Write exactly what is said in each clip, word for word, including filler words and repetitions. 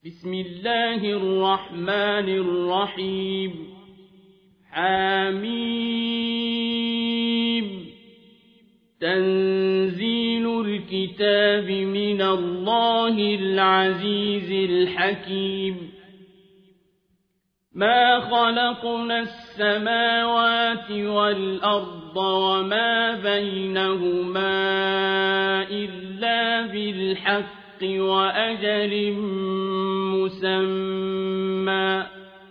بسم الله الرحمن الرحيم حميم تنزيل الكتاب من الله العزيز الحكيم ما خلقنا السماوات والأرض وما بينهما إلا بالحق وأجل مسمى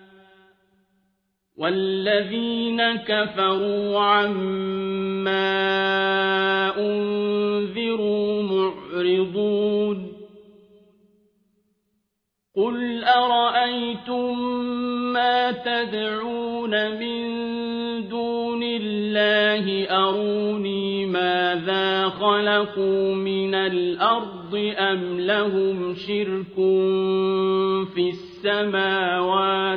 والذين كفروا عما أنذروا معرضون قل أرأيتم ما تدعون من دون الله أروني ماذا خلقوا من الأرض أم لهم شرك في السماوات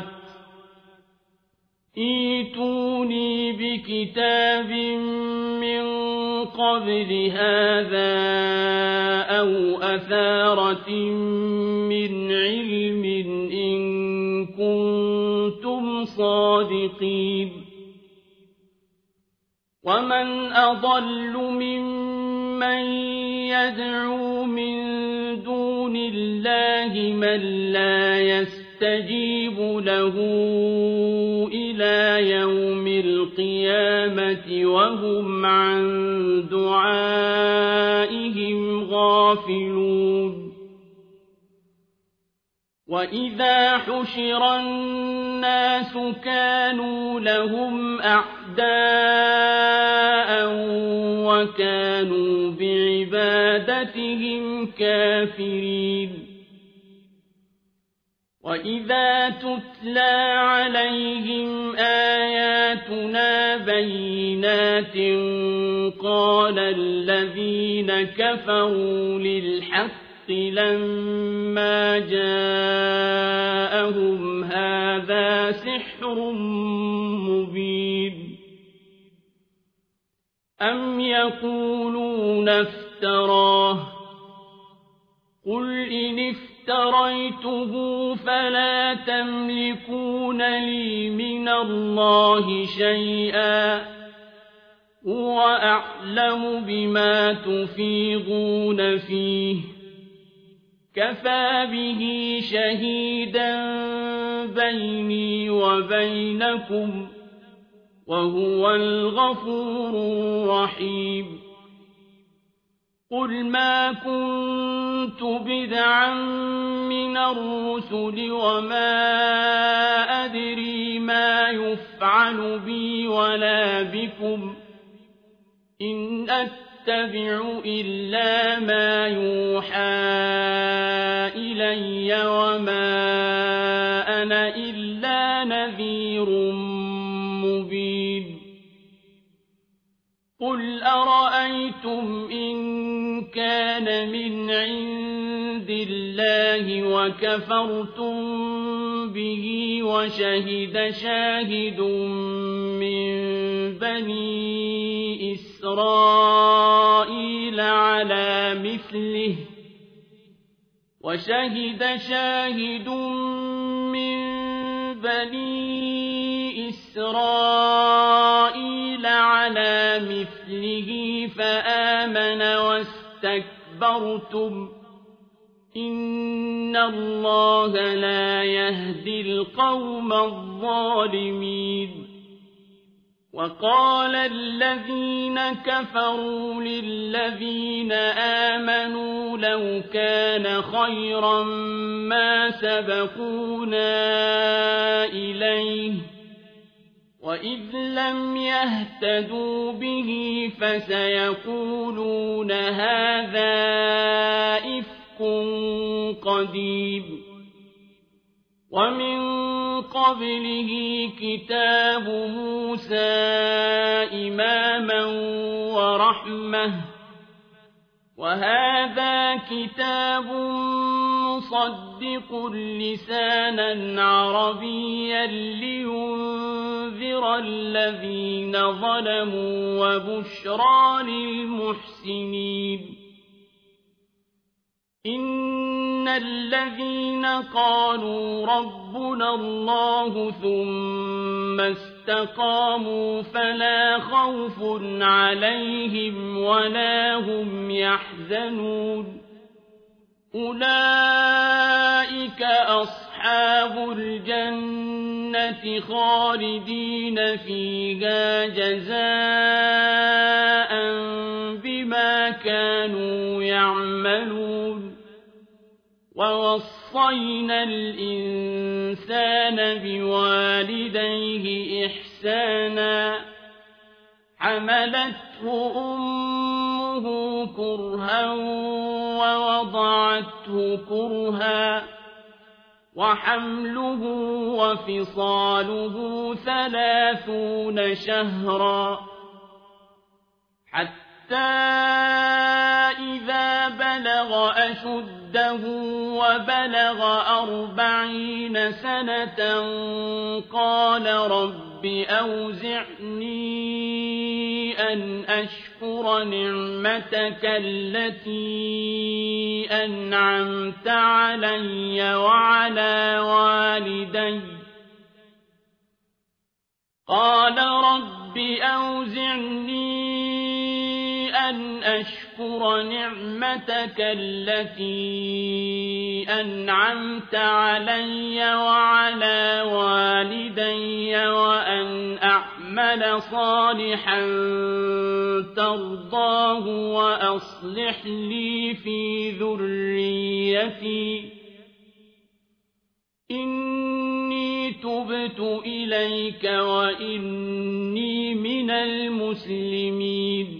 ائتوني بكتاب من قبل هذا أو أثارة من علم إن كنتم صادقين ومن أضل ممن يدعو من دون الله من لا يستجيب له إلى يوم القيامة وهم عن دعائهم غافلون وإذا حشر الناس كانوا لهم أعداء وكانوا بعبادتهم كافرين وإذا تتلى عليهم آياتنا بينات قال الذين كفروا للحق لما جاءهم هذا سحر مبين أم يقولون افتراه قل إن افتريته فلا تملكون لي من الله شيئا هو أعلم بما تفيضون فيه كفى به شهيدا بيني وبينكم وهو الغفور الرحيم قل ما كنت بدعا من الرسل وما أدري ما يفعل بي ولا بكم إن أتبع إلا ما يوحى إلي وما أنا إلا نذير مبين قل أرأيتم إن كان من عند الله وكفرتم به وشهد شاهد من بني إسرائيل على مثله وشهد شاهد من بني إسرائيل على مثله فآمن واستكبرتم إن الله لا يهدي القوم الظالمين وقال الذين كفروا للذين آمنوا لو كان خيرا ما سبقونا إليه وإذ لم يهتدوا به فسيقولون هذا إفك قديم ومن قبله كتاب موسى إماما ورحمة وهذا كتاب مصدق لسانا عربيا لينذر الذين ظلموا وبشرى للمحسنين إن الذين قالوا ربنا الله ثم استقاموا فلا خوف عليهم ولا هم يحزنون أولئك أصحاب الجنة خالدين فيها جزاء بما كانوا يعملون ووصينا الإنسان بوالديه إحسانا حملته أمه كرها ووضعته كرها وحمله وفصاله ثلاثون شهرا حتى إذا بلغ أشده وبلغ أربعين سنة قال رب أوزعني أن أشكر نعمتك التي أنعمت علي وعلى والدي قال رب أوزعني أن أشكر نعمتك التي أنعمت علي وعلى والدي وأن أعمل صالحا ترضاه وأصلح لي في ذريتي إني تبت إليك وإني من المسلمين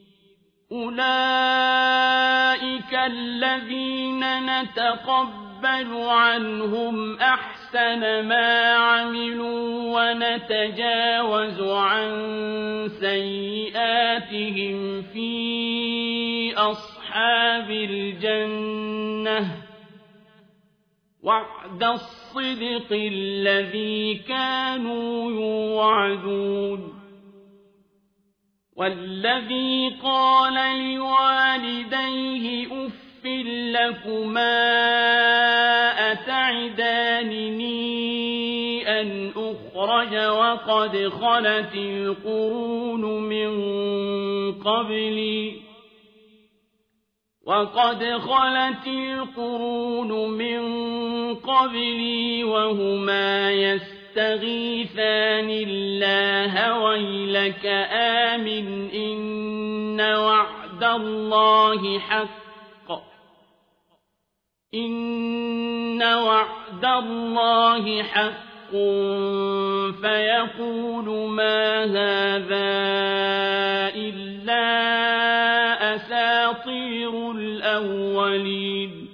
أولئك الذين نتقبل عنهم أحسن ما عملوا ونتجاوز عن سيئاتهم في أصحاب الجنة وعد الصدق الذي كانوا يوعدون والذي قال لوالديه أف لكما أتعدانني أن أخرج وقد خلت القرون من قبلي وقد خلت القرون من قبلي وهما يستغيثان الله ويلك آمن إن وعد الله حق إن وعد الله حق فيقول ما هذا إلا أساطير الأولين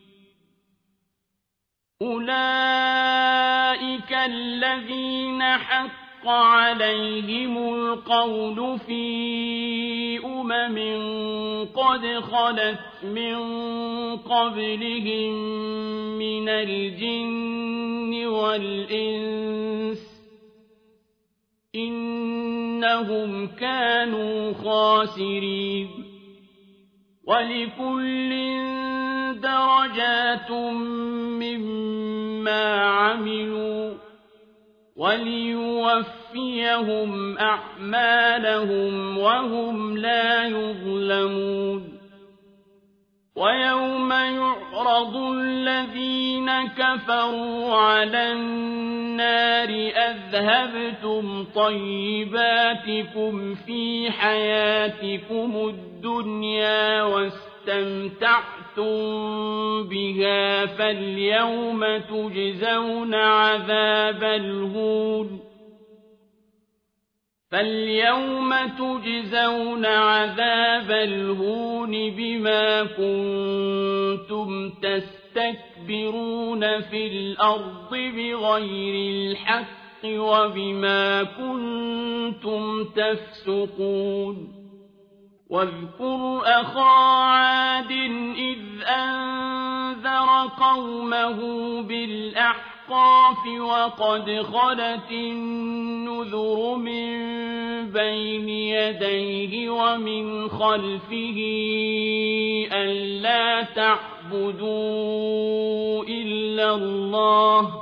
أولئك الذين حق عليهم القول في أمم قد خلت من قبلهم من الجن والإنس إنهم كانوا خاسرين ولكل درجات مما عملوا وليوفيهم أعمالهم وهم لا يظلمون ويوم يعرض الذين كفروا على النار أذهبتم طيباتكم في حياتكم الدنيا واستمتعتم بها فاليوم تجزون عذاب الهون فاليوم تجزون عذاب الهون بما كنتم تستكبرون في الأرض بغير الحق وبما كنتم تفسقون واذكر أخا عاد إذ أنذر قومه بالأحقاف وقد خلت النذر من بين يديه ومن خلفه ألا تعبدوا إلا الله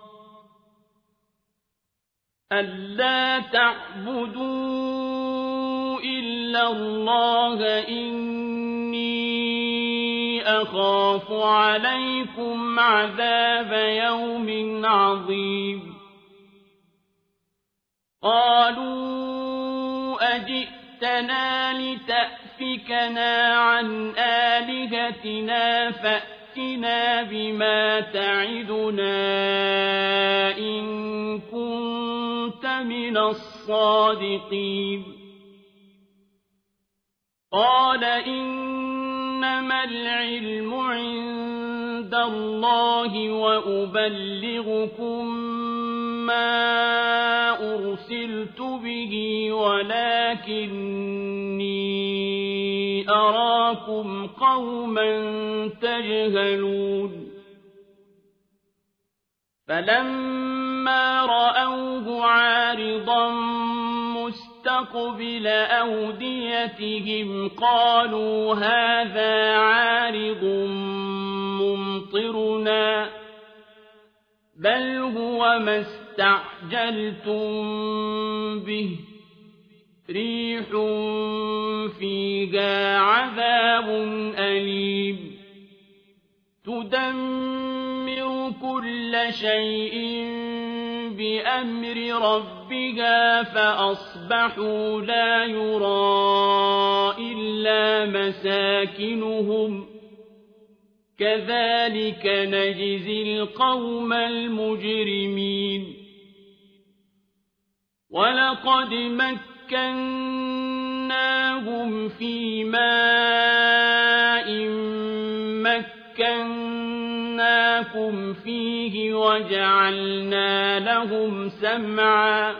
ألا تعبدوا إلا الله إني أخاف عليكم عذاب يوم عظيم قالوا أجئتنا لتأفكنا عن آلهتنا فأتنا بما تعدنا إن كنت من الصادقين قال إنما العلم عند الله وأبلغكم ما أرسلت به ولكني أراكم قوما تجهلون فلما رأوه عارضا مستقبل أوديتهم قالوا هذا عارض ممطرنا بل هو ما استعجلتم به ريح فيها عذاب أليم تدمر كل شيء بأمر ربها فأصبحوا لا يرى إلا مساكنهم كذلك نجزي القوم المجرمين ولقد مكناهم في ماء مكناكم فيه وجعلنا لهم سمعا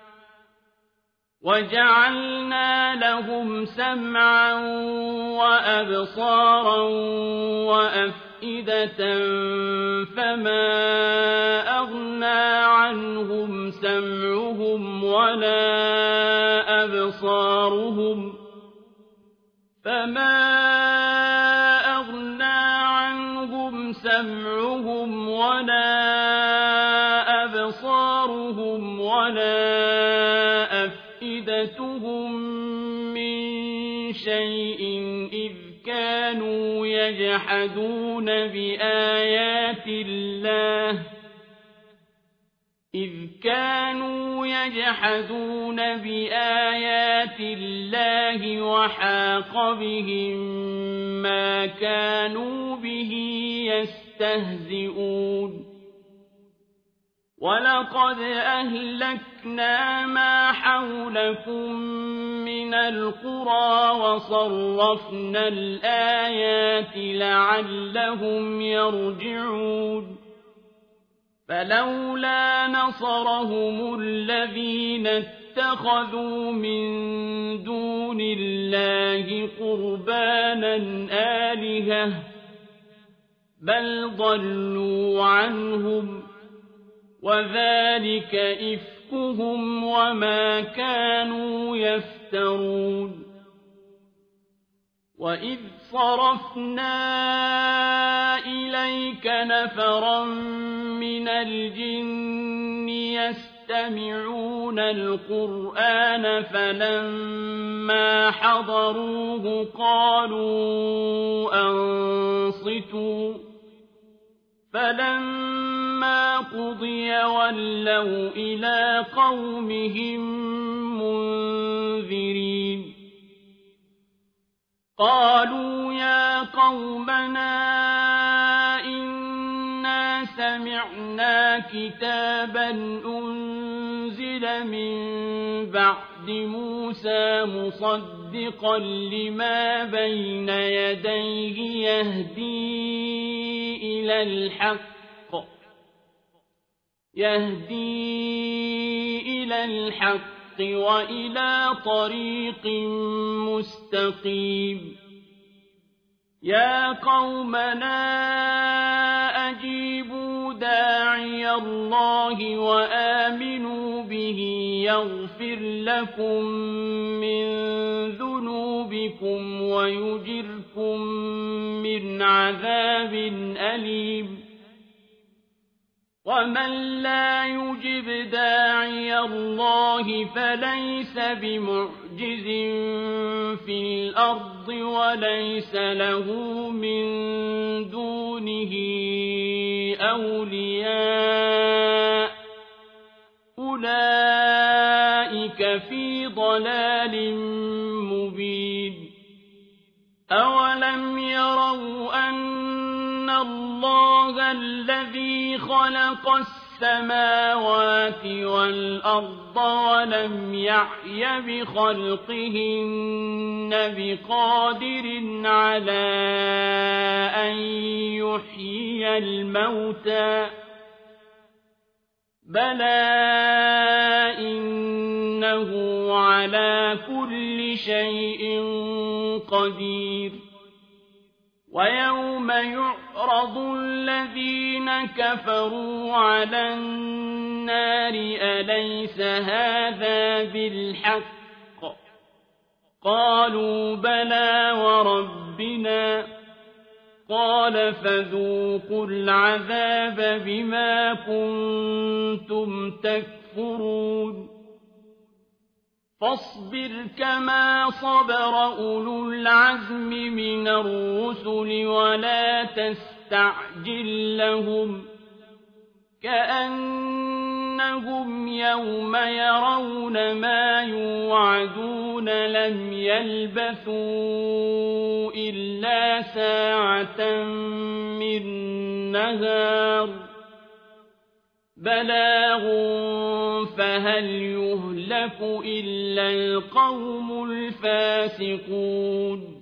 وجعلنا لهم سمعا وأبصارا وأفئدة فما أغنى عنهم سمعهم ولا أبصارهم فما أغنى عنهم سمعهم ولا أبصارهم ولا أفئدتهم من شيء إذ كانوا يجحدون بآيات الله إذ كانوا يجحدون بآيات الله وحاق بهم ما كانوا به يستهزئون ولقد أهلكنا ما حولكم من القرى وصرفنا الآيات لعلهم يرجعون فلولا نصرهم الذين اتخذوا من دون الله قربانا آلهة بل ضلوا عنهم وذلك إفكهم وما كانوا يفترون وإذ صرفنا إليك نفرا من الجن يستمعون القرآن فلما حضروه قالوا أنصتوا فلما قضي ولوا إلى قومهم منذرين قالوا يا قومنا إنا سمعنا كتابا أنزل من بعد موسى مصدقا لما بين يديه يهدي إلى الحق يهدي إلى الحق وإلى طريق مستقيم يا قومنا أجيبوا داعي الله وآمنوا به يغفر لكم من ذنوبكم ويجركم من عذاب أليم ومن لا يجب داعي الله فليس بمعجز في الأرض وليس له من دونه أولياء أولئك في ضلال مبين أولم يروا أن الله الذي خلق السماوات والأرض ولم يعي بخلقهن بقادر على أن يحيي الموتى بلى إنه على كل شيء قدير ويوم يعرض الذين كفروا على النار أليس هذا بالحق قالوا بلى وربنا قال فذوقوا العذاب بما كنتم تكفرون فاصبر كما صبر أولو العزم من الرسل ولا تستعجل لهم كأنهم يوم يرون ما يوعدون لم يلبثوا إلا ساعة من نهار بلاغ فهل يهلك إلا القوم الفاسقون